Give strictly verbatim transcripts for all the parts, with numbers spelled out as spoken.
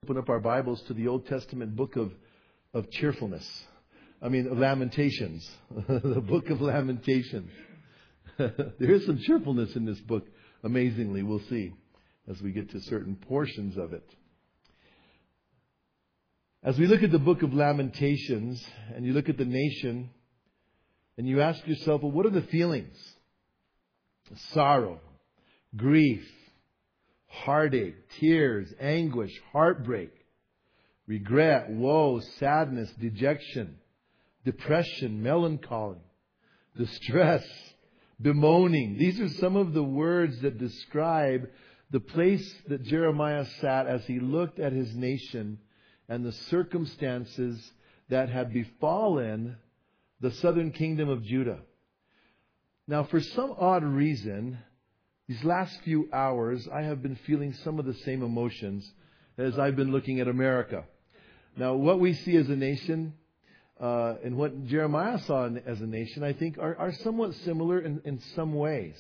Open up our Bibles to the Old Testament book of, of cheerfulness. I mean, of Lamentations. The book of Lamentations. There is some cheerfulness in this book, amazingly. We'll see as we get to certain portions of it. As we look at the book of Lamentations, and you look at the nation, and you ask yourself, well, what are the feelings? Sorrow, grief, heartache, tears, anguish, heartbreak, regret, woe, sadness, dejection, depression, melancholy, distress, bemoaning. These are some of the words that describe the place that Jeremiah sat as he looked at his nation and the circumstances that had befallen the southern kingdom of Judah. Now, for some odd reason, these last few hours, I have been feeling some of the same emotions as I've been looking at America. Now, what we see as a nation uh, and what Jeremiah saw as a nation, I think, are, are somewhat similar in, in some ways.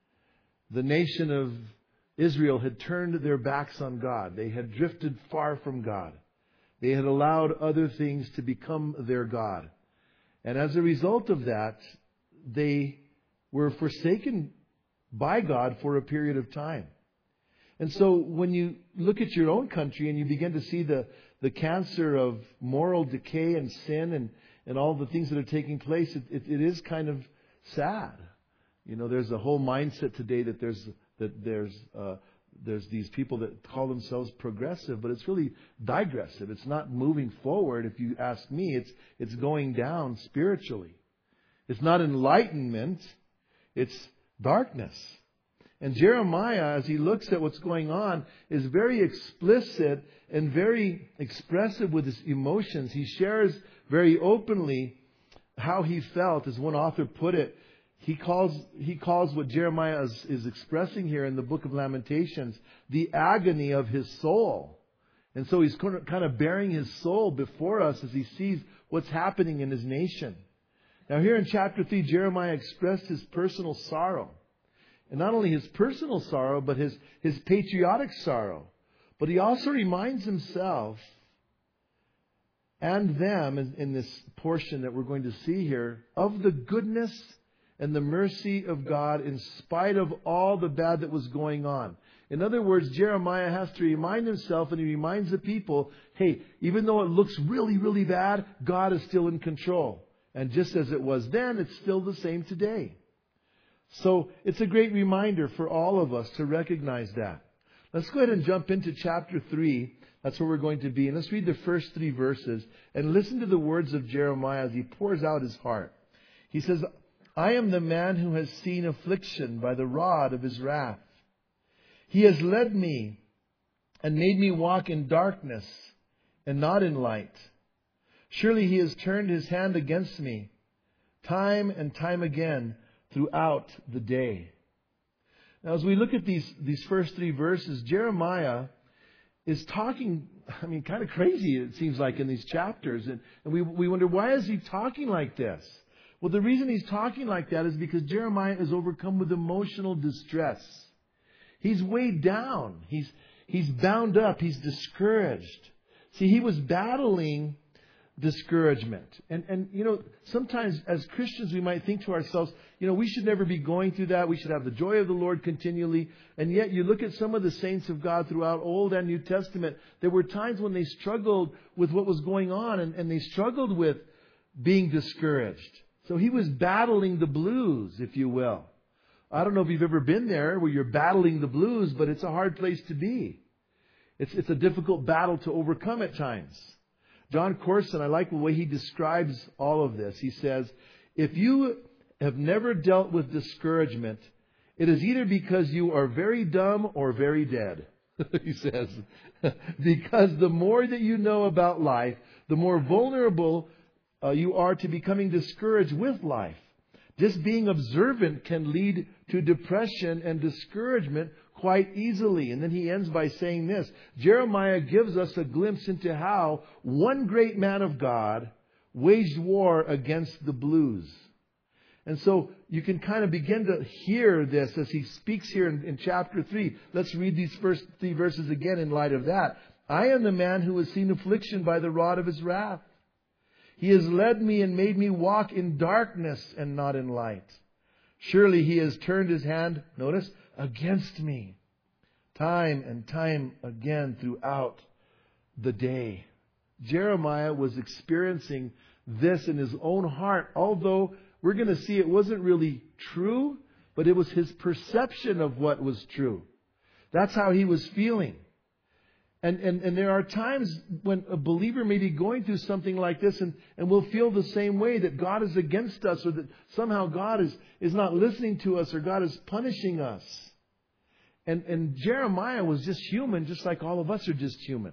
The nation of Israel had turned their backs on God. They had drifted far from God. They had allowed other things to become their God. And as a result of that, they were forsaken by God for a period of time. And so when you look at your own country and you begin to see the, the cancer of moral decay and sin and, and all the things that are taking place, it, it, it is kind of sad. You know, there's a whole mindset today that there's that there's uh, there's these people that call themselves progressive, but it's really digressive. It's not moving forward. If you ask me, it's it's going down spiritually. It's not enlightenment. It's darkness. And Jeremiah, as he looks at what's going on, is very explicit and very expressive with his emotions. He shares very openly how he felt. As one author put it, he calls he calls what Jeremiah is, is expressing here in the book of Lamentations the agony of his soul. And so he's kind of bearing his soul before us as he sees what's happening in his nation. Now here in chapter three, Jeremiah expressed his personal sorrow. And not only his personal sorrow, but his, his patriotic sorrow. But he also reminds himself and them in, in this portion that we're going to see here of the goodness and the mercy of God in spite of all the bad that was going on. In other words, Jeremiah has to remind himself and he reminds the people, hey, even though it looks really, really bad, God is still in control. And just as it was then, it's still the same today. So it's a great reminder for all of us to recognize that. Let's go ahead and jump into chapter three. That's where we're going to be. And let's read the first three verses and listen to the words of Jeremiah as he pours out his heart. He says, I am the man who has seen affliction by the rod of his wrath. He has led me and made me walk in darkness and not in light. Surely he has turned his hand against me time and time again throughout the day. Now, as we look at these, these first three verses, Jeremiah is talking, I mean, kind of crazy, it seems like, in these chapters. And, and we, we wonder, why is he talking like this? Well, the reason he's talking like that is because Jeremiah is overcome with emotional distress. He's weighed down. He's, he's bound up. He's discouraged. See, he was battling discouragement. And, and, you know, sometimes as Christians we might think to ourselves, you know, we should never be going through that. We should have the joy of the Lord continually. And yet you look at some of the saints of God throughout Old and New Testament. There were times when they struggled with what was going on and, and they struggled with being discouraged. So he was battling the blues, if you will. I don't know if you've ever been there where you're battling the blues, but it's a hard place to be. It's, it's a difficult battle to overcome at times. John Corson, I like the way he describes all of this. He says, if you have never dealt with discouragement, it is either because you are very dumb or very dead. He says, because the more that you know about life, the more vulnerable uh, you are to becoming discouraged with life. Just being observant can lead to depression and discouragement quite easily. And then he ends by saying this. Jeremiah gives us a glimpse into how one great man of God waged war against the blues. And so you can kind of begin to hear this as he speaks here in, in chapter three. Let's read these first three verses again in light of that. I am the man who has seen affliction by the rod of his wrath. He has led me and made me walk in darkness and not in light. Surely he has turned his hand, notice, against me, time and time again throughout the day. Jeremiah was experiencing this in his own heart, although we're going to see it wasn't really true, but it was his perception of what was true. That's how he was feeling. And, and, and there are times when a believer may be going through something like this and, and will feel the same way, that God is against us, or that somehow God is, is not listening to us, or God is punishing us. And, and Jeremiah was just human, just like all of us are just human.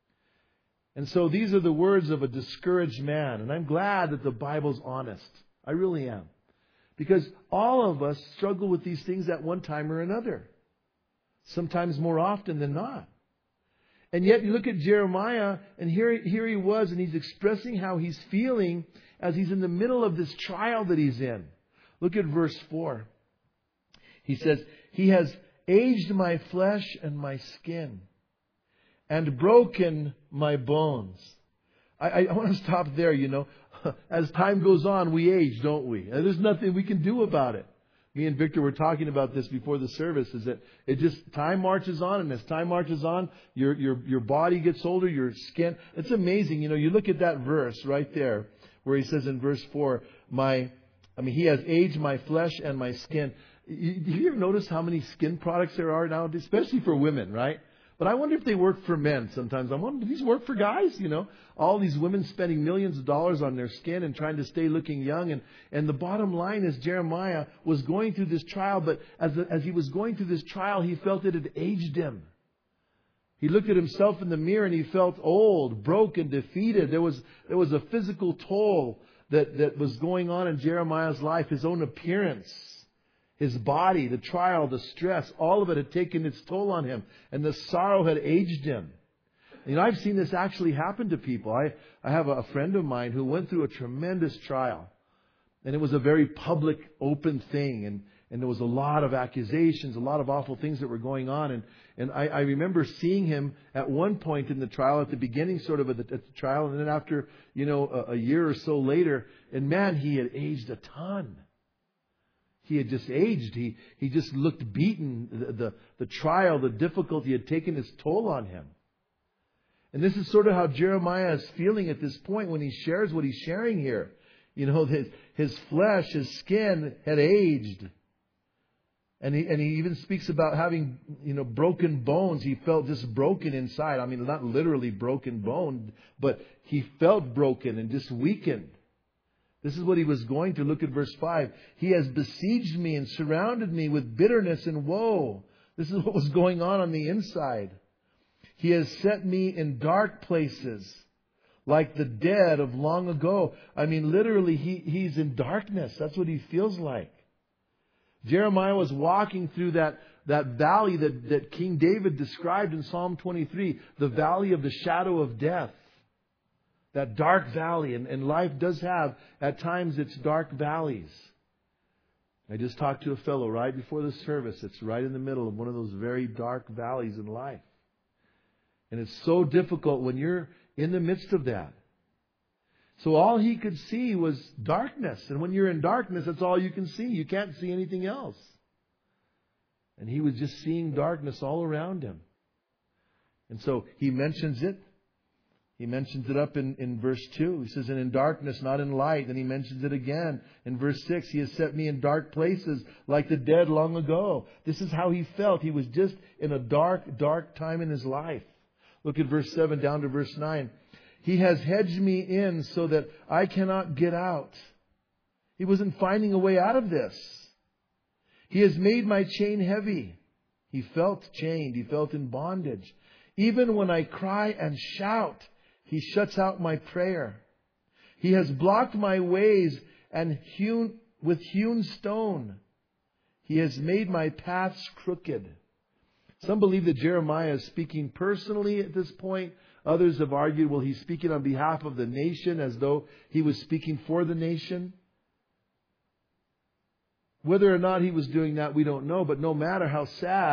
And so these are the words of a discouraged man. And I'm glad that the Bible's honest. I really am. Because all of us struggle with these things at one time or another. Sometimes more often than not. And yet you look at Jeremiah, and here, here he was, and he's expressing how he's feeling as he's in the middle of this trial that he's in. Look at verse four. He says, He has aged my flesh and my skin, and broken my bones. I, I want to stop there, you know. As time goes on, we age, don't we? And there's nothing we can do about it. Me and Victor were talking about this before the service, is that it just, time marches on, and as time marches on, your, your, your body gets older, your skin. It's amazing. You know, you look at that verse right there where he says in verse four, my, I mean, He has aged my flesh and my skin. You, you ever notice how many skin products there are now, especially for women, right? But I wonder if they work for men sometimes. I wonder, do these work for guys? You know, all these women spending millions of dollars on their skin and trying to stay looking young. And, and the bottom line is Jeremiah was going through this trial, but as, as he was going through this trial, he felt it had aged him. He looked at himself in the mirror and he felt old, broken, defeated. There was, there was a physical toll that, that was going on in Jeremiah's life, his own appearance. His body, the trial, the stress, all of it had taken its toll on him. And the sorrow had aged him. You know, I've seen this actually happen to people. I, I have a friend of mine who went through a tremendous trial. And it was a very public, open thing. And, and there was a lot of accusations, a lot of awful things that were going on. And, and I, I remember seeing him at one point in the trial, at the beginning sort of at the, at the trial. And then after, you know, a, a year or so later. And man, he had aged a ton. He had just aged. He he just looked beaten. The, the, the trial, the difficulty had taken its toll on him. And this is sort of how Jeremiah is feeling at this point when he shares what he's sharing here. You know, his, his flesh, his skin had aged. And he, and he even speaks about having, you know, broken bones. He felt just broken inside. I mean, not literally broken bone, but he felt broken and just weakened. This is what he was going through. Look at verse five. He has besieged me and surrounded me with bitterness and woe. This is what was going on on the inside. He has set me in dark places, like the dead of long ago. I mean, literally, he, he's in darkness. That's what he feels like. Jeremiah was walking through that, that valley that, that King David described in Psalm twenty-three, the valley of the shadow of death. That dark valley, and, and life does have, at times, its dark valleys. I just talked to a fellow right before the service. It's right in the middle of one of those very dark valleys in life. And it's so difficult when you're in the midst of that. So all he could see was darkness. And when you're in darkness, that's all you can see. You can't see anything else. And he was just seeing darkness all around him. And so he mentions it. He mentions it up in, in verse two. He says, and in darkness, not in light. And he mentions it again in verse six. He has set me in dark places like the dead long ago. This is how he felt. He was just in a dark, dark time in his life. Look at verse seven down to verse nine. He has hedged me in so that I cannot get out. He wasn't finding a way out of this. He has made my chain heavy. He felt chained. He felt in bondage. Even when I cry and shout, He shuts out my prayer. He has blocked my ways and hewn with hewn stone. He has made my paths crooked. Some believe that Jeremiah is speaking personally at this point. Others have argued, well, he's speaking on behalf of the nation as though he was speaking for the nation. Whether or not he was doing that, we don't know. But no matter how sad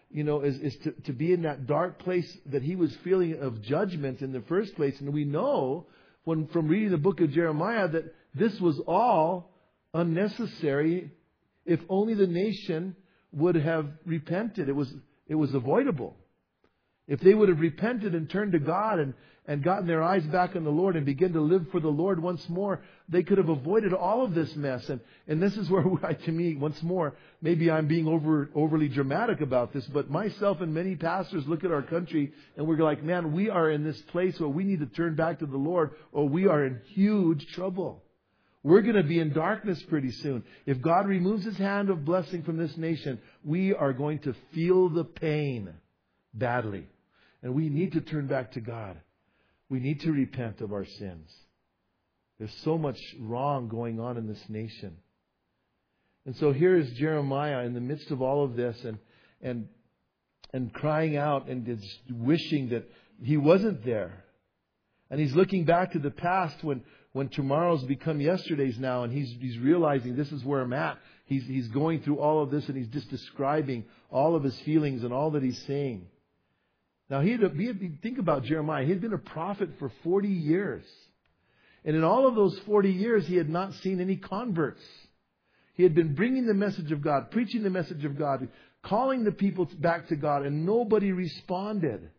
you know, is, is to, to be in that dark place that he was feeling of judgment in the first place. And we know when from reading the book of Jeremiah that this was all unnecessary if only the nation would have repented. It was, it was avoidable. If they would have repented and turned to God and, and gotten their eyes back on the Lord and began to live for the Lord once more, they could have avoided all of this mess. And, and this is where, I, to me, once more, maybe I'm being over, overly dramatic about this, but myself and many pastors look at our country and we're like, man, we are in this place where we need to turn back to the Lord or we are in huge trouble. We're going to be in darkness pretty soon. If God removes His hand of blessing from this nation, we are going to feel the pain badly. And we need to turn back to God. We need to repent of our sins. There's so much wrong going on in this nation. And so here is Jeremiah in the midst of all of this and and and crying out and just wishing that he wasn't there. And he's looking back to the past when, when tomorrow's become yesterdays now, and he's he's realizing this is where I'm at. He's he's going through all of this and he's just describing all of his feelings and all that he's saying. Now, he had, he had, think about Jeremiah. He had been a prophet for forty years. And in all of those forty years, he had not seen any converts. He had been bringing the message of God, preaching the message of God, calling the people back to God, and nobody responded.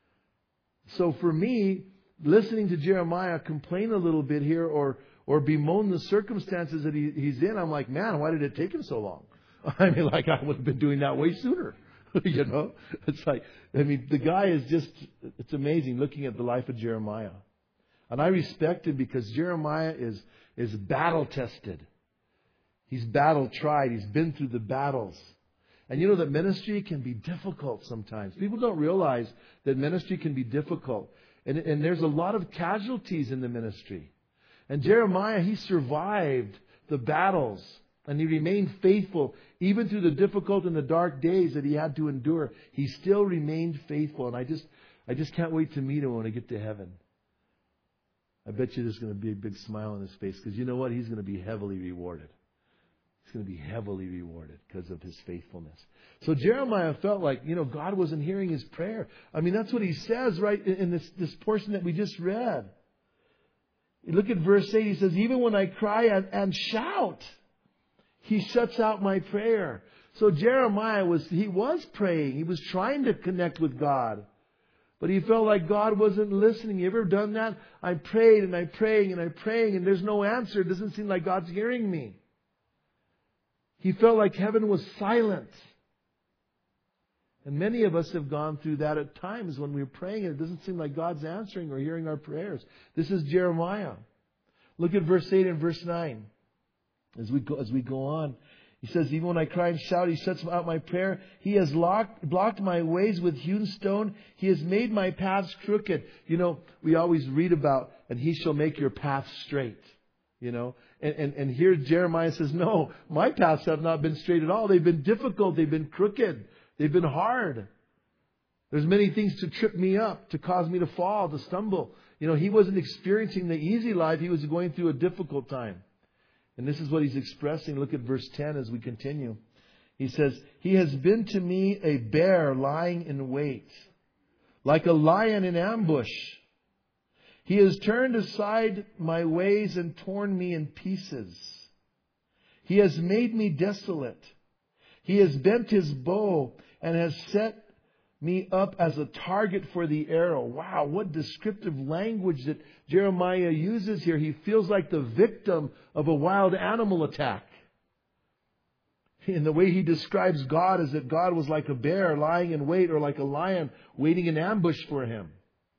So for me, listening to Jeremiah complain a little bit here or or bemoan the circumstances that he, he's in, I'm like, man, why did it take him so long? I mean, like I would have been doing that way sooner. You know, it's like, I mean, the guy is just, it's amazing looking at the life of Jeremiah. And I respect him because Jeremiah is, is battle tested. He's battle tried. He's been through the battles. And you know that ministry can be difficult sometimes. People don't realize that ministry can be difficult. And, and there's a lot of casualties in the ministry. And Jeremiah, he survived the battles. And he remained faithful even through the difficult and the dark days that he had to endure. He still remained faithful. And I just I just can't wait to meet him when I get to heaven. I bet you there's going to be a big smile on his face because you know what? He's going to be heavily rewarded. He's going to be heavily rewarded because of his faithfulness. So Jeremiah felt like, you know, God wasn't hearing his prayer. I mean, that's what he says right in this, this portion that we just read. You look at verse eight. He says, even when I cry and, and shout, He shuts out my prayer. So Jeremiah was, he was praying. He was trying to connect with God. But he felt like God wasn't listening. You ever done that? I prayed and I prayed and I prayed and there's no answer. It doesn't seem like God's hearing me. He felt like heaven was silent. And many of us have gone through that at times when we're praying and it doesn't seem like God's answering or hearing our prayers. This is Jeremiah. Look at verse eight and verse nine. As we go, as we go on, he says, even when I cry and shout, He shuts out my prayer. He has locked, blocked my ways with hewn stone. He has made my paths crooked. You know, we always read about, and He shall make your path straight. You know, and, and, and here Jeremiah says, no, my paths have not been straight at all. They've been difficult. They've been crooked. They've been hard. There's many things to trip me up, to cause me to fall, to stumble. You know, he wasn't experiencing the easy life. He was going through a difficult time. And this is what he's expressing. Look at verse ten as we continue. He says, He has been to me a bear lying in wait, like a lion in ambush. He has turned aside my ways and torn me in pieces. He has made me desolate. He has bent His bow and has set me up as a target for the arrow. Wow, what descriptive language that Jeremiah uses here. He feels like the victim of a wild animal attack. And the way he describes God is that God was like a bear lying in wait or like a lion waiting in ambush for him.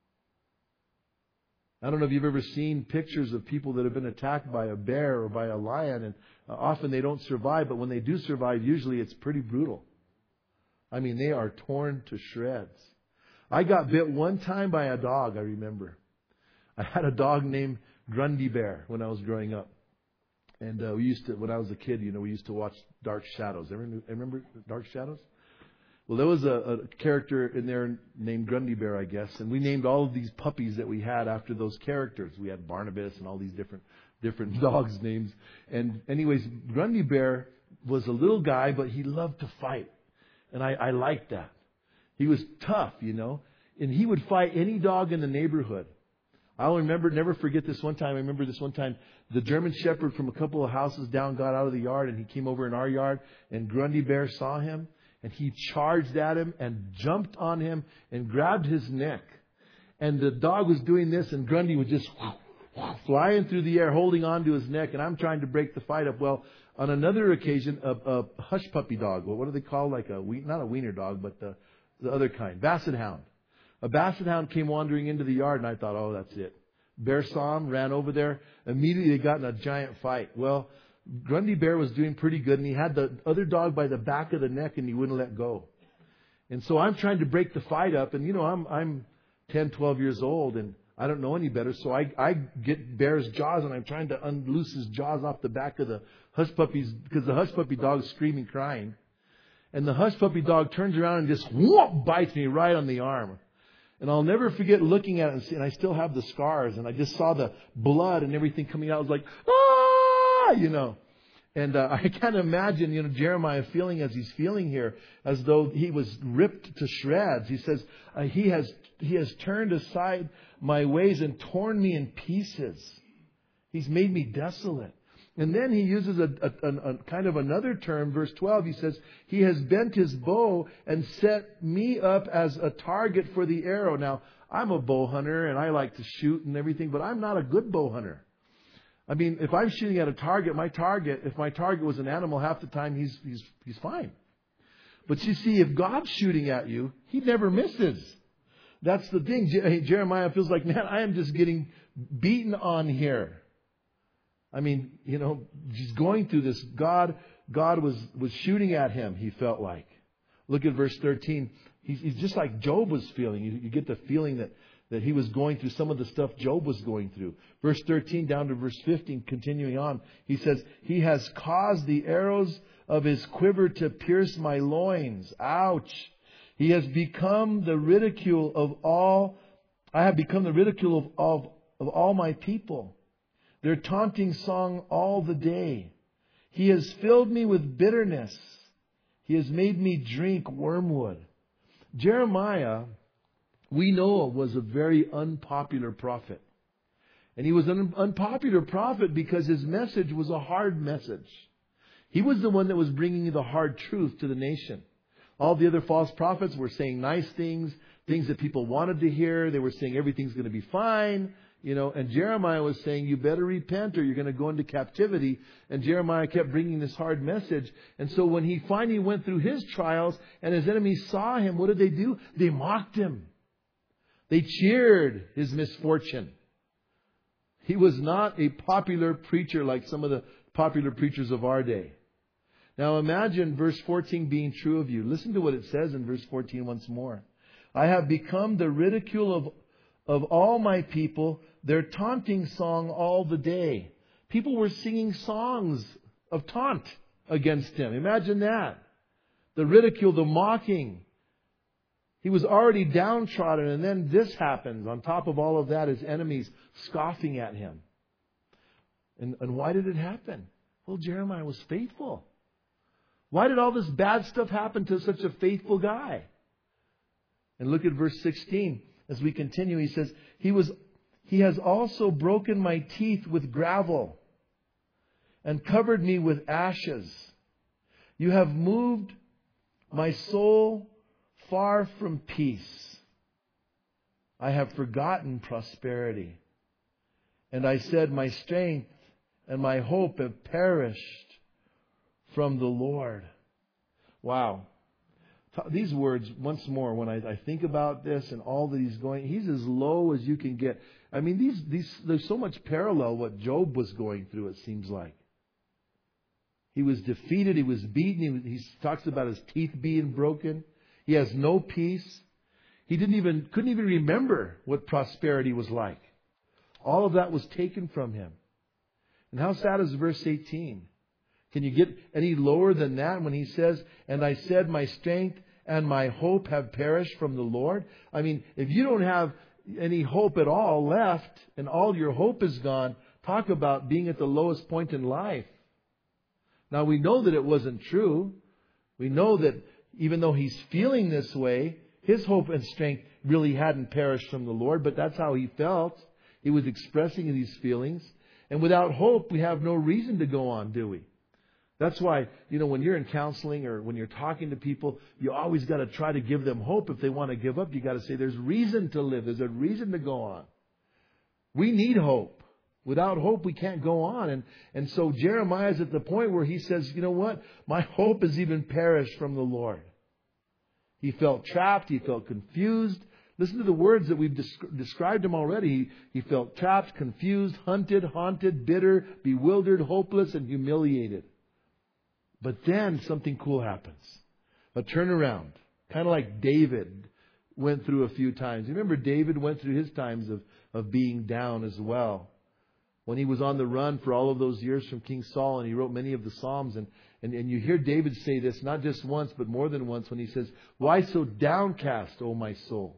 I don't know if you've ever seen pictures of people that have been attacked by a bear or by a lion, and often they don't survive, but when they do survive, usually it's pretty brutal. I mean, they are torn to shreds. I got bit one time by a dog, I remember. I had a dog named Grundy Bear when I was growing up. And uh, we used to, when I was a kid, you know, we used to watch Dark Shadows. Ever remember Dark Shadows? Well, there was a, a character in there named Grundy Bear, I guess. And we named all of these puppies that we had after those characters. We had Barnabas and all these different different dogs' names. And anyways, Grundy Bear was a little guy, but he loved to fight. And I, I liked that. He was tough, you know. And he would fight any dog in the neighborhood. I'll remember, never forget this one time. I remember this one time, the German Shepherd from a couple of houses down got out of the yard and he came over in our yard and Grundy Bear saw him and he charged at him and jumped on him and grabbed his neck. And the dog was doing this and Grundy was just flying through the air, holding on to his neck. And I'm trying to break the fight up. Well, on another occasion, a, a hush puppy dog, well, what do they call like a, not a wiener dog, but the, the other kind, Basset Hound. A Basset Hound came wandering into the yard and I thought, oh, that's it. Bear saw him, ran over there. Immediately they got in a giant fight. Well, Grundy Bear was doing pretty good and he had the other dog by the back of the neck and he wouldn't let go. And so I'm trying to break the fight up and you know, I'm, I'm ten, twelve years old and I don't know any better. So I, I get Bear's jaws and I'm trying to unloose his jaws off the back of the hush puppies because the hush puppy dog is screaming, crying. And the hush puppy dog turns around and just whoop, bites me right on the arm. And I'll never forget looking at it and, see, and I still have the scars. And I just saw the blood and everything coming out. I was like, ah, you know. And uh, I can't imagine, you know, Jeremiah feeling as he's feeling here, as though he was ripped to shreds. He says, uh, he has he has turned aside my ways and torn me in pieces. He's made me desolate. And then he uses a, a, a, a kind of another term, verse twelve. He says, he has bent his bow and set me up as a target for the arrow. Now, I'm a bow hunter and I like to shoot and everything, but I'm not a good bow hunter. I mean, if I'm shooting at a target, my target, if my target was an animal, half the time he's, he's, he's fine. But you see, if God's shooting at you, he never misses. That's the thing. Jeremiah feels like, man, I am just getting beaten on here. I mean, you know, just going through this, God, God was, was shooting at him, he felt like. Look at verse thirteen. He's, he's just like Job was feeling. You, you get the feeling that, that he was going through some of the stuff Job was going through. Verse thirteen down to verse fifteen, continuing on, he says, he has caused the arrows of his quiver to pierce my loins. Ouch. He has become the ridicule of all, I have become the ridicule of, of, of all my people. Their taunting song all the day. He has filled me with bitterness. He has made me drink wormwood. Jeremiah, we know, was a very unpopular prophet. And he was an unpopular prophet because his message was a hard message. He was the one that was bringing the hard truth to the nation. All the other false prophets were saying nice things, things that people wanted to hear. They were saying everything's going to be fine. You know, and Jeremiah was saying, you better repent or you're going to go into captivity. And Jeremiah kept bringing this hard message. And so when he finally went through his trials and his enemies saw him, what did they do? They mocked him. They cheered his misfortune. He was not a popular preacher like some of the popular preachers of our day. Now imagine verse fourteen being true of you. Listen to what it says in verse fourteen once more. I have become the ridicule of Of all my people, their taunting song all the day. People were singing songs of taunt against him. Imagine that. The ridicule, the mocking. He was already downtrodden, and then this happens. On top of all of that, his enemies scoffing at him. And, and why did it happen? Well, Jeremiah was faithful. Why did all this bad stuff happen to such a faithful guy? And look at verse sixteen. As we continue, he says, He was, He has also broken my teeth with gravel and covered me with ashes. You have moved my soul far from peace. I have forgotten prosperity. And I said, my strength and my hope have perished from the Lord. Wow. These words, once more, when I, I think about this and all that he's going, he's as low as you can get. I mean, these, these, there's so much parallel what Job was going through, it seems like. He was defeated. He was beaten. He, was, he talks about his teeth being broken. He has no peace. He didn't even, couldn't even remember what prosperity was like. All of that was taken from him. And how sad is verse eighteen? Can you get any lower than that when he says, and I said my strength and my hope have perished from the Lord? I mean, if you don't have any hope at all left and all your hope is gone, talk about being at the lowest point in life. Now we know that it wasn't true. We know that even though he's feeling this way, his hope and strength really hadn't perished from the Lord, but that's how he felt. He was expressing these feelings. And without hope, we have no reason to go on, do we? That's why, you know, when you're in counseling or when you're talking to people, you always got to try to give them hope. If they want to give up, you got to say there's reason to live. There's a reason to go on. We need hope. Without hope, we can't go on. And, and so Jeremiah is at the point where he says, you know what? My hope has even perished from the Lord. He felt trapped. He felt confused. Listen to the words that we've desc- described him already. He, he felt trapped, confused, hunted, haunted, bitter, bewildered, hopeless, and humiliated. But then something cool happens. A turnaround. Kind of like David went through a few times. You remember David went through his times of, of being down as well. When he was on the run for all of those years from King Saul, and he wrote many of the Psalms. And, and, and you hear David say this, not just once, but more than once, when he says, "Why so downcast, O my soul?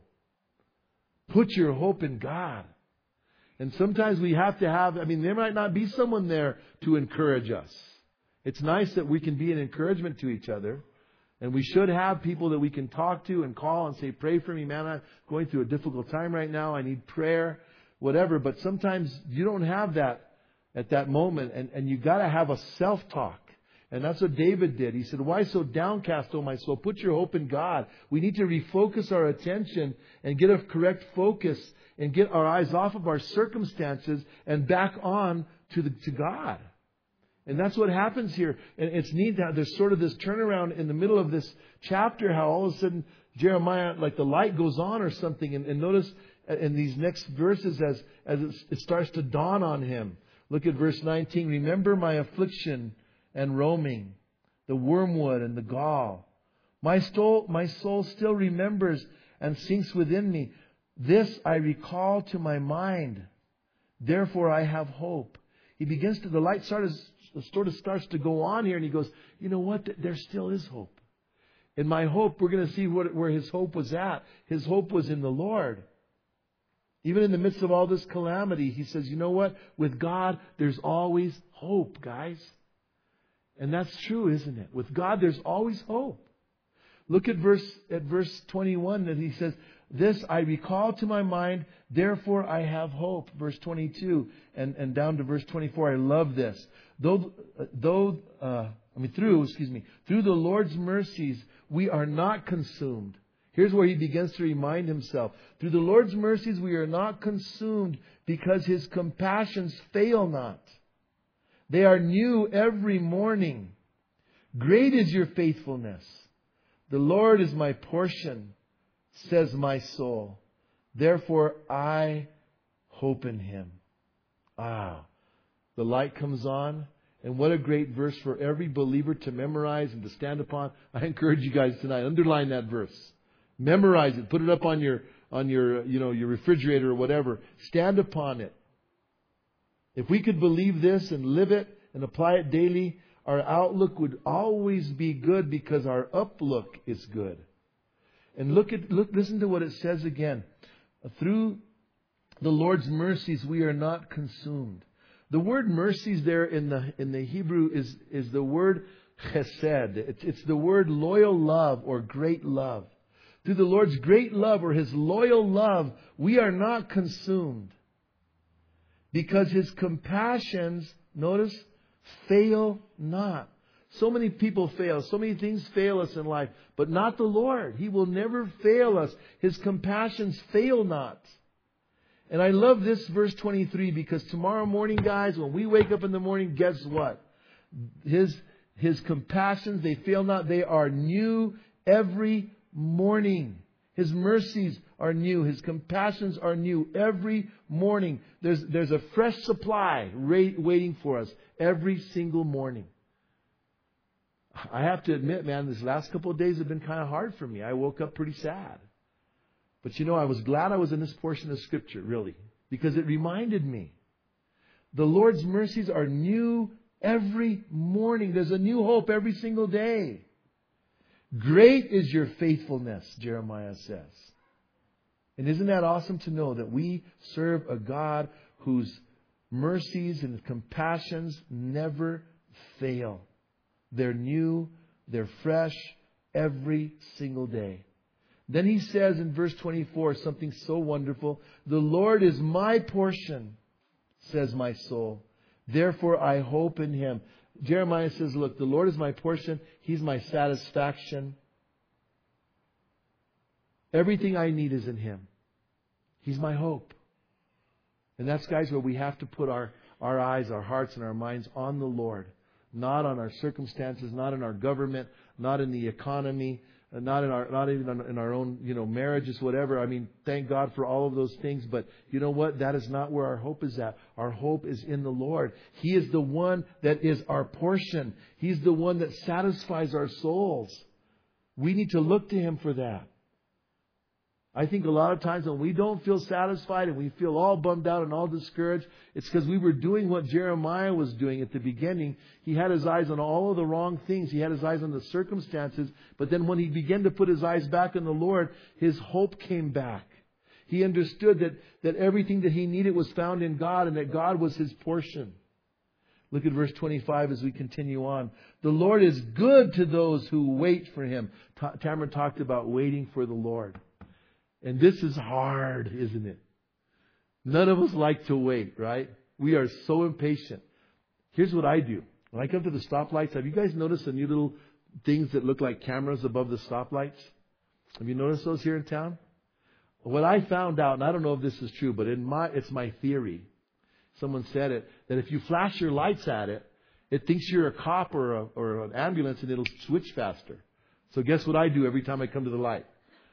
Put your hope in God." And sometimes we have to have, I mean, there might not be someone there to encourage us. It's nice that we can be an encouragement to each other. And we should have people that we can talk to and call and say, "Pray for me, man. I'm going through a difficult time right now. I need prayer." Whatever. But sometimes you don't have that at that moment. And, and you got to have a self-talk. And that's what David did. He said, "Why so downcast, O my soul? Put your hope in God." We need to refocus our attention and get a correct focus and get our eyes off of our circumstances and back on to the, to God. And that's what happens here. And it's neat that there's sort of this turnaround in the middle of this chapter, how all of a sudden Jeremiah, like the light goes on or something. And, and notice in these next verses as, as it starts to dawn on him. Look at verse nineteen. "Remember my affliction and roaming, the wormwood and the gall. My soul, my soul still remembers and sinks within me. This I recall to my mind. Therefore I have hope." He begins to, the light sort of, sort of starts to go on here, and he goes, you know what? There still is hope. In my hope, we're going to see what, where his hope was at. His hope was in the Lord. Even in the midst of all this calamity, he says, you know what? With God, there's always hope, guys. And that's true, isn't it? With God, there's always hope. Look at verse at verse twenty-one, that he says, "This I recall to my mind, therefore I have hope." Verse twenty-two and, and down to verse twenty-four. I love this. Though, though, uh, I mean, through, excuse me, through the Lord's mercies, we are not consumed. Here's where he begins to remind himself. Through the Lord's mercies, we are not consumed because his compassions fail not. They are new every morning. Great is your faithfulness. The Lord is my portion, says my soul. Therefore I hope in him. Ah, the light comes on. And what a great verse for every believer to memorize and to stand upon. I encourage you guys tonight, underline that verse. Memorize it. Put it up on your, on your, you know, your refrigerator or whatever. Stand upon it. If we could believe this and live it and apply it daily, our outlook would always be good because our uplook is good. And look at, look, listen to what it says again. Through the Lord's mercies, we are not consumed. The word mercies there in the, in the Hebrew is, is the word chesed. It's, it's the word loyal love or great love. Through the Lord's great love or his loyal love, we are not consumed. Because his compassions, notice, fail not. So many people fail. So many things fail us in life. But not the Lord. He will never fail us. His compassions fail not. And I love this verse twenty-three because tomorrow morning, guys, when we wake up in the morning, guess what? His, his compassions, they fail not. They are new every morning. His mercies are new. His compassions are new every morning. There's, there's a fresh supply waiting for us every single morning. I have to admit, man, these last couple of days have been kind of hard for me. I woke up pretty sad. But you know, I was glad I was in this portion of Scripture, really, because it reminded me. The Lord's mercies are new every morning. There's a new hope every single day. Great is your faithfulness, Jeremiah says. And isn't that awesome to know that we serve a God whose mercies and compassions never fail. They're new, they're fresh every single day. Then he says in verse twenty-four something so wonderful. The Lord is my portion, says my soul. Therefore I hope in Him. Jeremiah says, look, the Lord is my portion. He's my satisfaction. Everything I need is in Him. He's my hope. And that's, guys, where we have to put our, our eyes, our hearts, and our minds on the Lord. Not on our circumstances, not in our government, not in the economy, not in our, not even in our own, you know, marriages, whatever. I mean, thank God for all of those things. But you know what? That is not where our hope is at. Our hope is in the Lord. He is the one that is our portion. He's the one that satisfies our souls. We need to look to Him for that. I think a lot of times when we don't feel satisfied and we feel all bummed out and all discouraged, it's because we were doing what Jeremiah was doing at the beginning. He had his eyes on all of the wrong things. He had his eyes on the circumstances. But then when he began to put his eyes back on the Lord, his hope came back. He understood that, that everything that he needed was found in God and that God was his portion. Look at verse twenty-five as we continue on. The Lord is good to those who wait for Him. Tamara talked about waiting for the Lord. And this is hard, isn't it? None of us like to wait, right? We are so impatient. Here's what I do. When I come to the stoplights, have you guys noticed the new little things that look like cameras above the stoplights? Have you noticed those here in town? What I found out, and I don't know if this is true, but in my it's my theory. Someone said it, that if you flash your lights at it, it thinks you're a cop or, a, or an ambulance and it'll switch faster. So guess what I do every time I come to the light?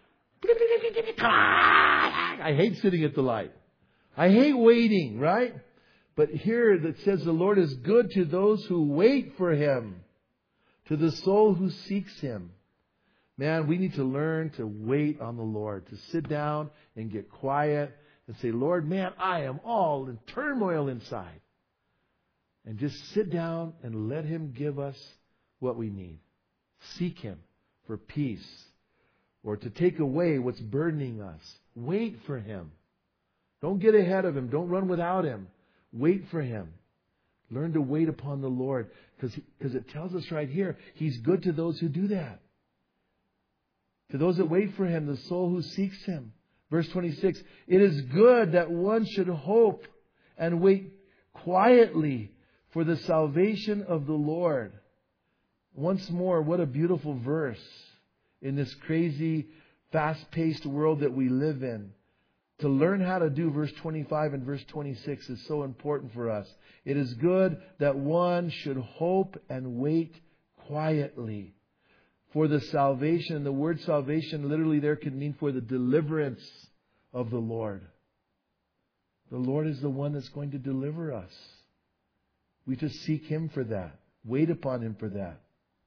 I hate sitting at the light. I hate waiting, right? But here it says the Lord is good to those who wait for Him, to the soul who seeks Him. Man, we need to learn to wait on the Lord, to sit down and get quiet and say, Lord, man, I am all in turmoil inside. And just sit down and let Him give us what we need. Seek Him for peace. Or to take away what's burdening us. Wait for Him. Don't get ahead of Him. Don't run without Him. Wait for Him. Learn to wait upon the Lord. Because it tells us right here, He's good to those who do that. To those that wait for Him, the soul who seeks Him. Verse twenty-six, it is good that one should hope and wait quietly for the salvation of the Lord. Once more, what a beautiful verse. In this crazy, fast-paced world that we live in. To learn how to do verse twenty-five and verse twenty-six is so important for us. It is good that one should hope and wait quietly for the salvation. The word salvation literally there can mean for the deliverance of the Lord. The Lord is the one that's going to deliver us. We just seek Him for that. Wait upon Him for that.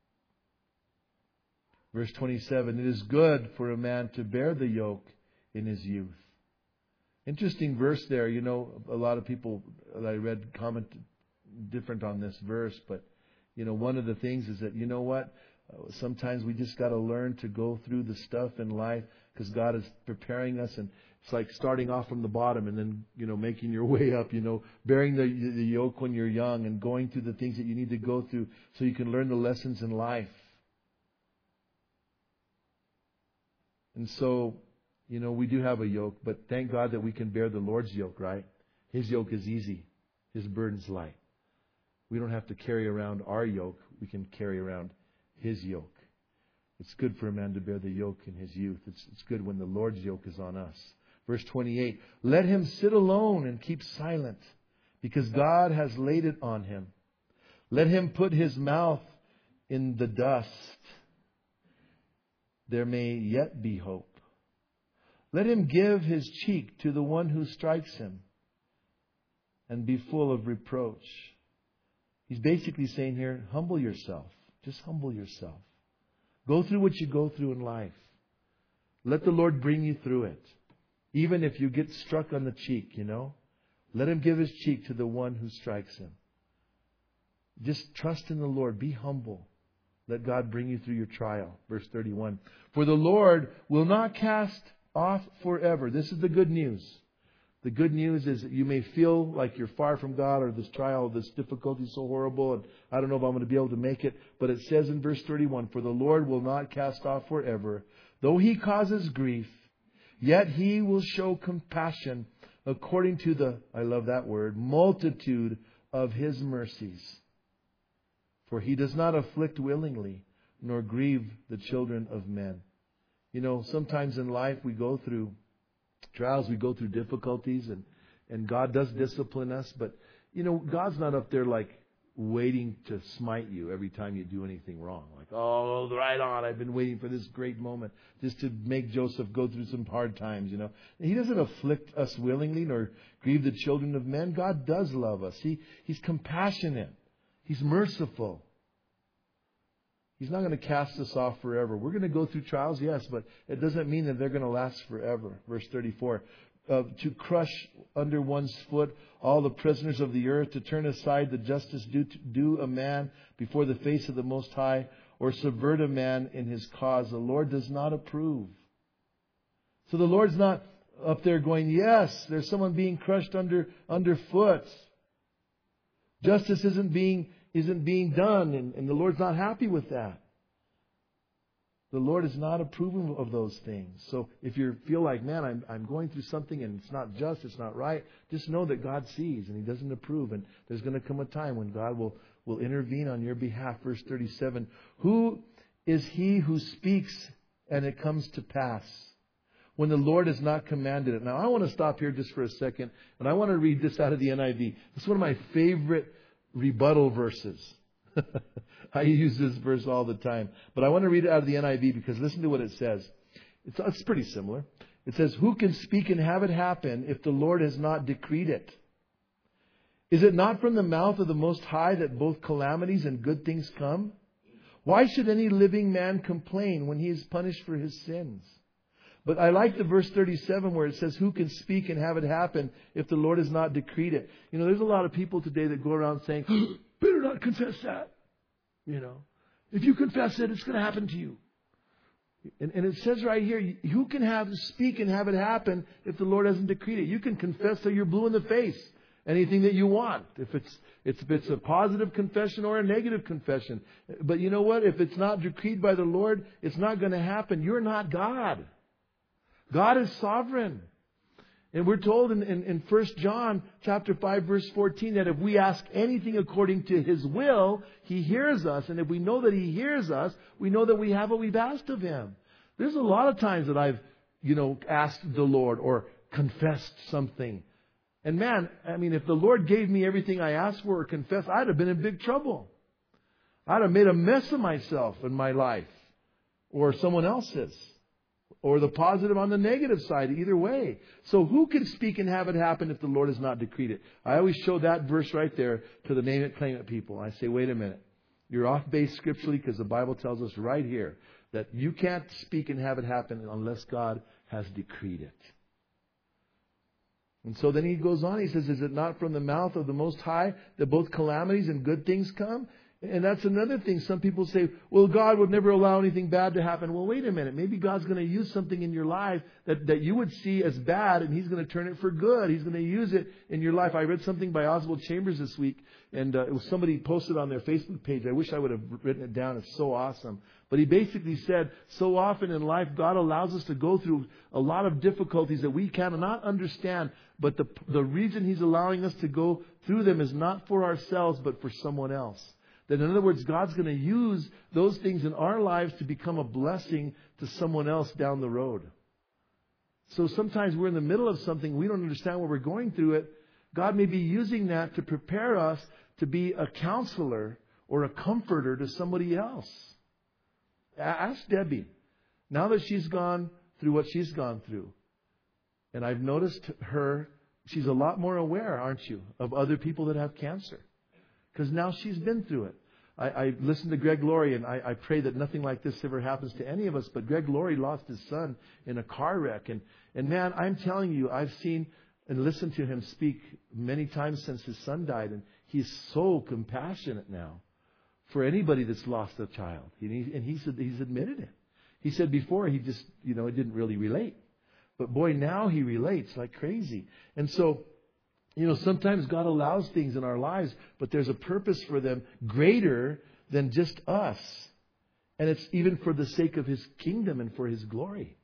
Verse twenty-seven, it is good for a man to bear the yoke in his youth. Interesting verse there. You know, a lot of people that I read comment different on this verse. But, you know, one of the things is that, you know what? Sometimes we just got to learn to go through the stuff in life because God is preparing us. And it's like starting off from the bottom and then, you know, making your way up, you know, bearing the, the yoke when you're young and going through the things that you need to go through so you can learn the lessons in life. And so, you know, we do have a yoke, but thank God that we can bear the Lord's yoke, right? His yoke is easy. His burden's light. We don't have to carry around our yoke. We can carry around His yoke. It's good for a man to bear the yoke in his youth. It's, it's good when the Lord's yoke is on us. Verse twenty-eight, let him sit alone and keep silent, because God has laid it on him. Let him put his mouth in the dust. There may yet be hope. Let him give his cheek to the one who strikes him and be full of reproach. He's basically saying here, humble yourself. Just humble yourself. Go through what you go through in life. Let the Lord bring you through it. Even if you get struck on the cheek, you know. Let Him give His cheek to the one who strikes him. Just trust in the Lord. Be humble. Let God bring you through your trial. Verse thirty-one. For the Lord will not cast off forever. This is the good news. The good news is that you may feel like you're far from God, or this trial, this difficulty is so horrible, and I don't know if I'm going to be able to make it. But it says in verse thirty-one, for the Lord will not cast off forever Though He causes grief, yet He will show compassion according to the, I love that word, multitude of His mercies. For He does not afflict willingly, nor grieve the children of men. You know, sometimes in life we go through trials, we go through difficulties, and, and God does discipline us. But, you know, God's not up there like waiting to smite you every time you do anything wrong. Like, oh, right on, I've been waiting for this great moment just to make Joseph go through some hard times, you know. He doesn't afflict us willingly nor grieve the children of men. God does love us. He, he's compassionate. He's merciful. He's not going to cast us off forever. We're going to go through trials, yes, but it doesn't mean that they're going to last forever. Verse thirty-four. Uh, to crush under one's foot all the prisoners of the earth, to turn aside the justice due, to, due a man before the face of the Most High, or subvert a man in his cause. The Lord does not approve. So the Lord's not up there going, yes, there's someone being crushed under underfoot. Justice isn't being isn't being done, and, and the Lord's not happy with that. The Lord is not approving of those things. So if you feel like, man, I'm, I'm going through something and it's not just, it's not right, just know that God sees and He doesn't approve. And there's going to come a time when God will, will intervene on your behalf. Verse thirty-seven. Who is he who speaks and it comes to pass when the Lord has not commanded it? Now, I want to stop here just for a second, and I want to read this out of the N I V. It's one of my favorite rebuttal verses. I use this verse all the time. But I want to read it out of the N I V because listen to what it says. It's, it's pretty similar. It says, who can speak and have it happen if the Lord has not decreed it? Is it not from the mouth of the Most High that both calamities and good things come? Why should any living man complain when he is punished for his sins? But I like the verse thirty-seven where it says, who can speak and have it happen if the Lord has not decreed it? You know, there's a lot of people today that go around saying, better not confess that. You know, if you confess it, it's going to happen to you. And, and it says right here, who can have speak and have it happen if the Lord hasn't decreed it? You can confess till you're blue in the face. Anything that you want. If it's, it's, if it's a positive confession or a negative confession. But you know what? If it's not decreed by the Lord, it's not going to happen. You're not God. God is sovereign. And we're told in, in, in First John chapter five, verse fourteen, that if we ask anything according to His will, He hears us. And if we know that He hears us, we know that we have what we've asked of Him. There's a lot of times that I've, you know, asked the Lord or confessed something. And man, I mean, if the Lord gave me everything I asked for or confessed, I'd have been in big trouble. I'd have made a mess of myself in my life. Or someone else's. Or the positive on the negative side, either way. So who can speak and have it happen if the Lord has not decreed it? I always show that verse right there to the name it, claim it people. I say, wait a minute. You're off base scripturally because the Bible tells us right here that you can't speak and have it happen unless God has decreed it. And so then he goes on, he says, is it not from the mouth of the Most High that both calamities and good things come? And that's another thing. Some people say, well, God would never allow anything bad to happen. Well, wait a minute. Maybe God's going to use something in your life that, that you would see as bad, and He's going to turn it for good. He's going to use it in your life. I read something by Oswald Chambers this week, and uh, it was somebody posted on their Facebook page. I wish I would have written it down. It's so awesome. But he basically said, so often in life, God allows us to go through a lot of difficulties that we cannot understand. But the, the reason He's allowing us to go through them is not for ourselves, but for someone else. That in other words, God's going to use those things in our lives to become a blessing to someone else down the road. So sometimes we're in the middle of something, we don't understand why we're going through it. God may be using that to prepare us to be a counselor or a comforter to somebody else. Ask Debbie. Now that she's gone through what she's gone through, and I've noticed her, she's a lot more aware, aren't you, of other people that have cancer. Because now she's been through it. I, I listened to Greg Laurie, and I, I pray that nothing like this ever happens to any of us. But Greg Laurie lost his son in a car wreck. And, and man, I'm telling you, I've seen and listened to him speak many times since his son died. And he's so compassionate now for anybody that's lost a child. And, he, and he's, he's admitted it. He said before he just, you know, it didn't really relate. But boy, now he relates like crazy. And so, you know, sometimes God allows things in our lives, but there's a purpose for them greater than just us. And it's even for the sake of His kingdom and for His glory.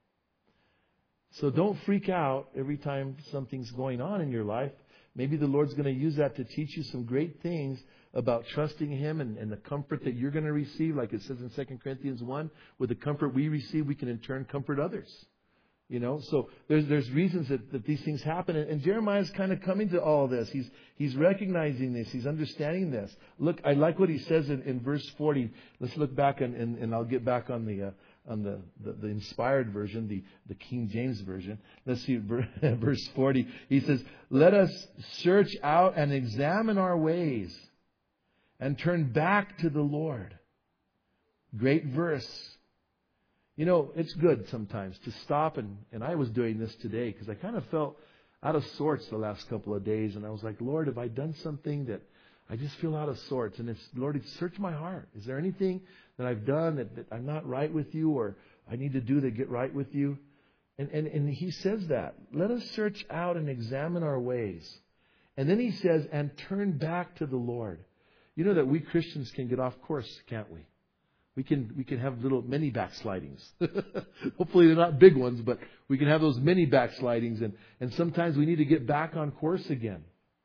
So don't freak out every time something's going on in your life. Maybe the Lord's going to use that to teach you some great things about trusting Him and, and the comfort that you're going to receive. Like it says in Second Corinthians one, with the comfort we receive, we can in turn comfort others. You know, so there's there's reasons that, that these things happen. And, and Jeremiah's kind of coming to all of this. He's he's recognizing this. He's understanding this. Look, I like what he says in, in verse forty. Let's look back and, and, and I'll get back on the uh, on the, the, the inspired version, the, the King James version. Let's see verse forty. He says, "Let us search out and examine our ways and turn back to the Lord." Great verse. You know, it's good sometimes to stop, and, and I was doing this today because I kind of felt out of sorts the last couple of days, and I was like, Lord, have I done something that I just feel out of sorts? And it's, Lord, search my heart. Is there anything that I've done that, that I'm not right with you, or I need to do to get right with you? And, and, and He says that. Let us search out and examine our ways. And then He says, and turn back to the Lord. You know that we Christians can get off course, can't we? We can we can have little mini backslidings. Hopefully they're not big ones, but we can have those mini backslidings. And, and sometimes we need to get back on course again.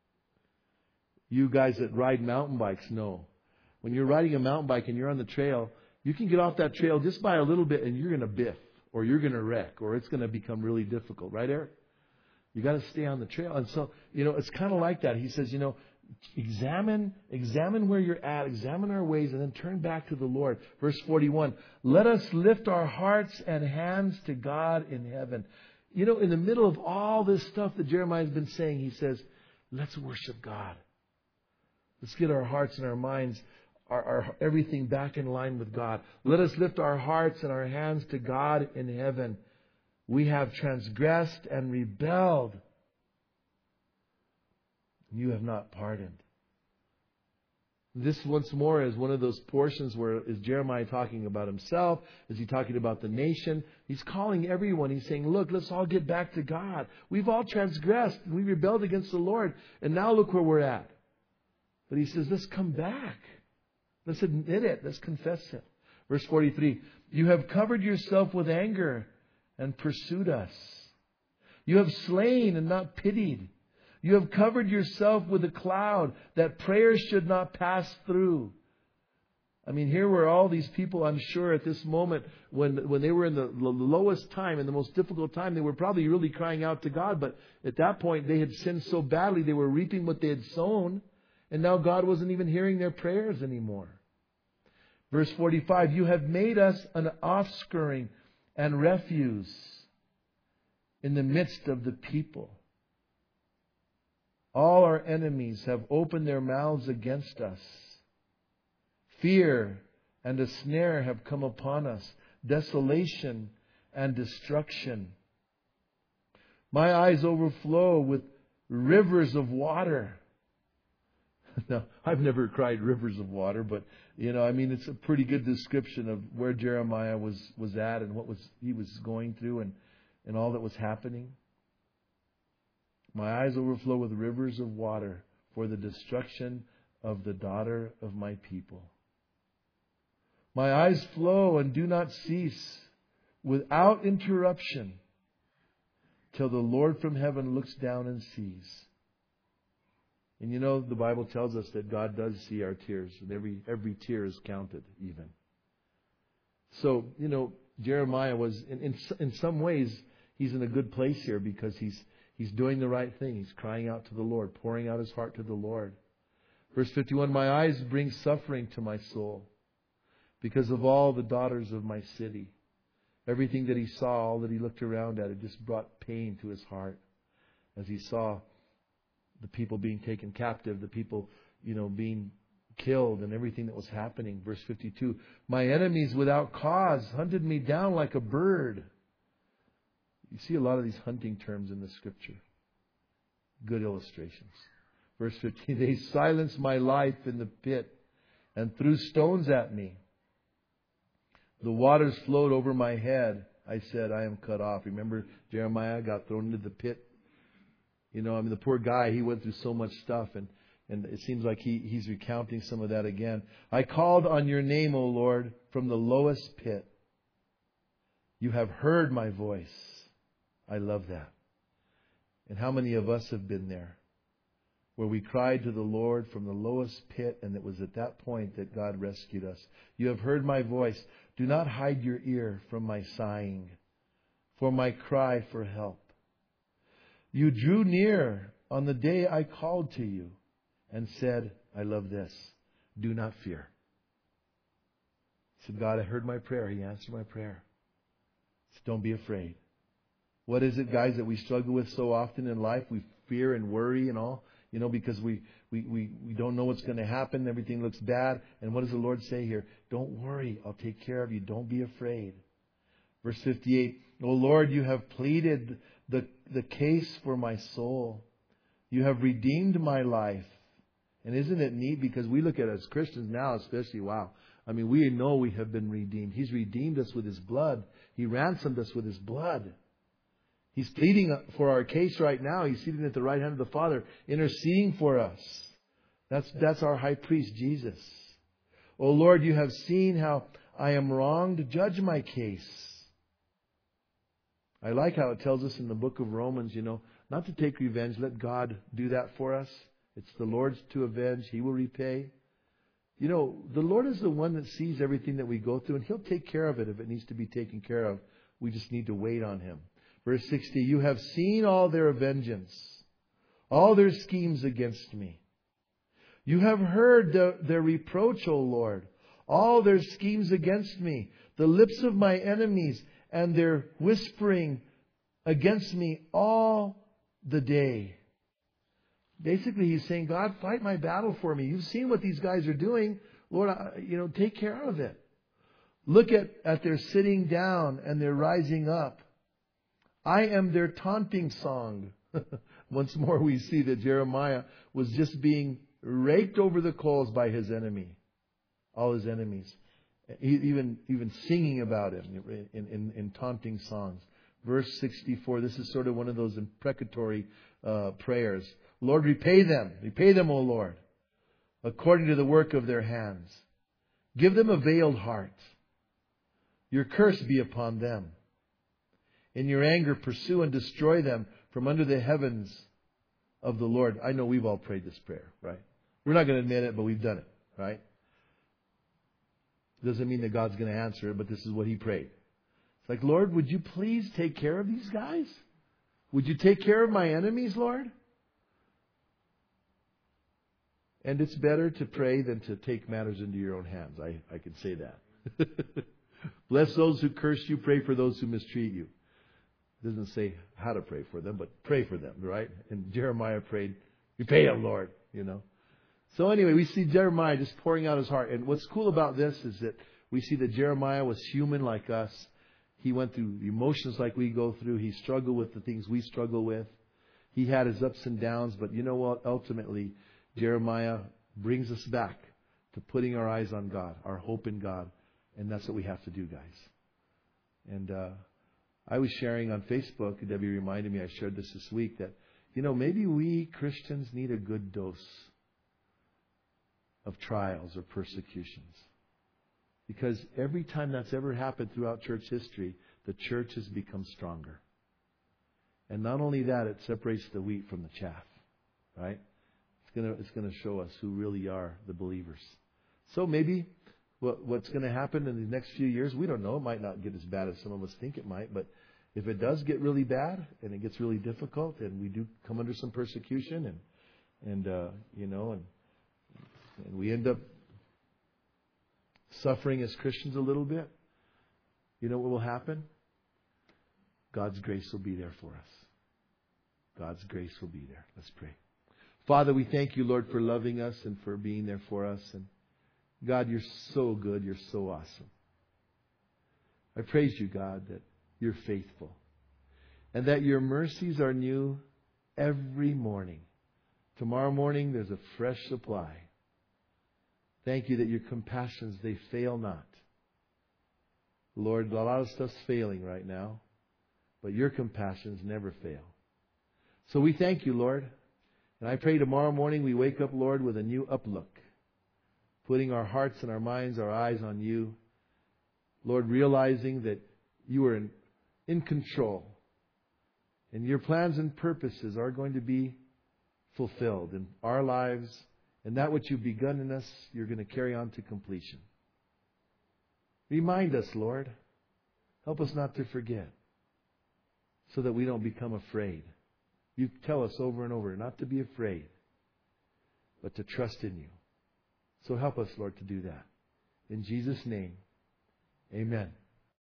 You guys that ride mountain bikes know. When you're riding a mountain bike and you're on the trail, you can get off that trail just by a little bit and you're going to biff. Or you're going to wreck. Or it's going to become really difficult. Right, Eric? You got to stay on the trail. And so, you know, it's kind of like that. He says, you know, Examine, examine where you're at, examine our ways, and then turn back to the Lord. Verse forty-one, let us lift our hearts and hands to God in heaven. You know, in the middle of all this stuff that Jeremiah has been saying, he says, let's worship God. Let's get our hearts and our minds, our, our everything back in line with God. Let us lift our hearts and our hands to God in heaven. We have transgressed and rebelled. You have not pardoned. This once more is one of those portions where is Jeremiah talking about himself? Is he talking about the nation? He's calling everyone. He's saying, look, let's all get back to God. We've all transgressed. We rebelled against the Lord. And now look where we're at. But he says, let's come back. Let's admit it. Let's confess it. Verse forty-three, you have covered yourself with anger and pursued us. You have slain and not pitied. You have covered yourself with a cloud that prayers should not pass through. I mean, here were all these people, I'm sure, at this moment, when when they were in the lowest time, in the most difficult time, they were probably really crying out to God. But at that point, they had sinned so badly, they were reaping what they had sown. And now God wasn't even hearing their prayers anymore. Verse forty-five, you have made us an offscouring and refuse in the midst of the people. All our enemies have opened their mouths against us. Fear and a snare have come upon us. Desolation and destruction. My eyes overflow with rivers of water. Now, I've never cried rivers of water, but, you know, I mean, it's a pretty good description of where Jeremiah was, was at and what was he was going through and, and all that was happening. My eyes overflow with rivers of water for the destruction of the daughter of my people. My eyes flow and do not cease without interruption till the Lord from heaven looks down and sees. And you know, the Bible tells us that God does see our tears, and every every tear is counted even. So, you know, Jeremiah was, in, in, in some ways, he's in a good place here because he's He's doing the right thing. He's crying out to the Lord, pouring out his heart to the Lord. Verse fifty-one, my eyes bring suffering to my soul because of all the daughters of my city. Everything that he saw, all that he looked around at, it just brought pain to his heart as he saw the people being taken captive, the people, you know, being killed and everything that was happening. Verse fifty-two, my enemies without cause hunted me down like a bird. You see a lot of these hunting terms in the Scripture. Good illustrations. Verse fifteen, they silenced my life in the pit and threw stones at me. The waters flowed over my head. I said, I am cut off. Remember, Jeremiah got thrown into the pit. You know, I mean, the poor guy, he went through so much stuff. And, And it seems like he, he's recounting some of that again. I called on your name, O Lord, from the lowest pit. You have heard my voice. I love that. And how many of us have been there? Where we cried to the Lord from the lowest pit, and it was at that point that God rescued us. You have heard my voice. Do not hide your ear from my sighing, for my cry for help. You drew near on the day I called to you and said, I love this, do not fear. He said, God, I heard my prayer. He answered my prayer. He said, don't be afraid. What is it, guys, that we struggle with so often in life? We fear and worry and all. You know, because we, we, we, we don't know what's going to happen. Everything looks bad. And what does the Lord say here? Don't worry. I'll take care of you. Don't be afraid. Verse fifty-eight. O Lord, you have pleaded the, the case for my soul. You have redeemed my life. And isn't it neat? Because we look at it as Christians now, especially, wow. I mean, we know we have been redeemed. He's redeemed us with His blood. He ransomed us with His blood. He's pleading for our case right now. He's seated at the right hand of the Father, interceding for us. That's, that's our high priest, Jesus. O Lord, you have seen how I am wronged. Judge my case. I like how it tells us in the book of Romans, you know, not to take revenge. Let God do that for us. It's the Lord's to avenge. He will repay. You know, the Lord is the one that sees everything that we go through, and He'll take care of it if it needs to be taken care of. We just need to wait on Him. Verse sixty, you have seen all their vengeance, all their schemes against me. You have heard the, their reproach, O Lord, all their schemes against me, the lips of my enemies and their whispering against me all the day. Basically, he's saying, God, fight my battle for me. You've seen what these guys are doing. Lord, I, you know, take care of it. Look at, at their sitting down and their rising up. I am their taunting song. Once more we see that Jeremiah was just being raked over the coals by his enemy. All his enemies. He, even, even singing about him in, in, in taunting songs. Verse sixty-four, this is sort of one of those imprecatory uh, prayers. Lord, repay them. Repay them, O Lord, according to the work of their hands. Give them a veiled heart. Your curse be upon them. In your anger, pursue and destroy them from under the heavens of the Lord. I know we've all prayed this prayer, right? We're not going to admit it, but we've done it, right? Doesn't mean that God's going to answer it, but this is what he prayed. It's like, Lord, would you please take care of these guys? Would you take care of my enemies, Lord? And it's better to pray than to take matters into your own hands. I, I can say that. Bless those who curse you. Pray for those who mistreat you. It doesn't say how to pray for them, but pray for them, right? And Jeremiah prayed, repay them, Lord, you know. So anyway, we see Jeremiah just pouring out his heart. And what's cool about this is that we see that Jeremiah was human like us. He went through emotions like we go through. He struggled with the things we struggle with. He had his ups and downs. But you know what? Ultimately, Jeremiah brings us back to putting our eyes on God, our hope in God. And that's what we have to do, guys. And uh, I was sharing on Facebook, Debbie reminded me, I shared this this week, that, you know, maybe we Christians need a good dose of trials or persecutions. Because every time that's ever happened throughout church history, the church has become stronger. And not only that, it separates the wheat from the chaff. Right? It's gonna it's gonna show us who really are the believers. So maybe what what's going to happen in the next few years, we don't know. It might not get as bad as some of us think it might. But if it does get really bad and it gets really difficult and we do come under some persecution and, and uh, you know, and, and we end up suffering as Christians a little bit, you know what will happen? God's grace will be there for us. God's grace will be there. Let's pray. Father, we thank you, Lord, for loving us and for being there for us. And God, you're so good. You're so awesome. I praise you, God, that you're faithful and that your mercies are new every morning. Tomorrow morning, there's a fresh supply. Thank you that your compassions, they fail not. Lord, a lot of stuff's failing right now, but your compassions never fail. So we thank you, Lord. And I pray tomorrow morning we wake up, Lord, with a new uplook, putting our hearts and our minds, our eyes on you. Lord, realizing that you are in, in control. And your plans and purposes are going to be fulfilled in our lives. And that which you've begun in us, you're going to carry on to completion. Remind us, Lord. Help us not to forget, so that we don't become afraid. You tell us over and over not to be afraid, but to trust in you. So help us, Lord, to do that. In Jesus' name, amen.